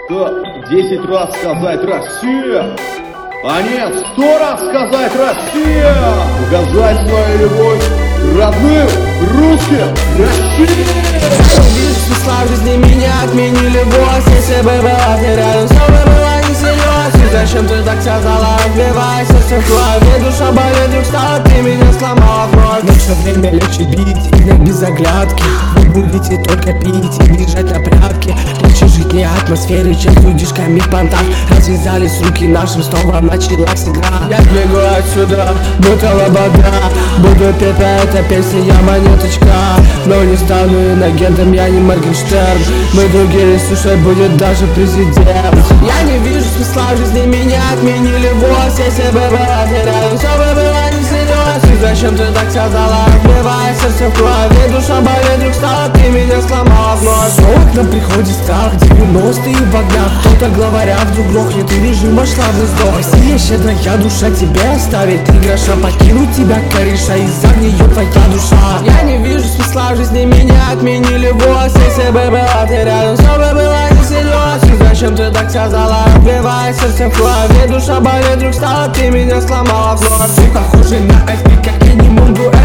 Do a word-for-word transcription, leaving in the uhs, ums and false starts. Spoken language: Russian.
Так, десять раз сказать «Россия», а нет, сто раз сказать «Россия», показать свою любовь родным русским России. Видишь, смысла в жизни меня отменили босс. Если бы была ты рядом, все бы было не всерьез. И зачем ты так сказала, разбивай сердце в крови. Душа болит, вдруг стала, ты меня сломала вновь. Но все время легче бить, и без оглядки. Вы будете только пить и бежать на прятки. Лучше жить не атмосфере, чем с людишками в понтах. Развязались руки нашим, снова началась игра. Я бегу отсюда, будто лобода. Буду петь по этой песне, я монеточка. Но не стану инагентом, я не Моргенштерн. Мы другие, слушай, будет даже президент. Я не вижу смысла в жизни, меня отменили босс. Если бы была ты рядом, все бы было не всерьез. И зачем ты так сказала, разбивай сердце в крови. Душа болит, вдруг стала, ты меня сломала вновь. Снова к нам приходит страх, девяностые в огнях. Кто-то главаря вдруг грохнет, и режима шла в издох. Россия щедрая душа тебя оставит, три гроша покинуть тебя кореша, из-за нее твоя душа. Я не вижу смысла в жизни, меня отменили босс. Если бы была ты рядом, все бы было не всерьез. И зачем ты так сказала, разбивай сердце в крови. Душа болит, вдруг стала, ты меня сломала вновь. Ты похожа на Эфи, как минимум в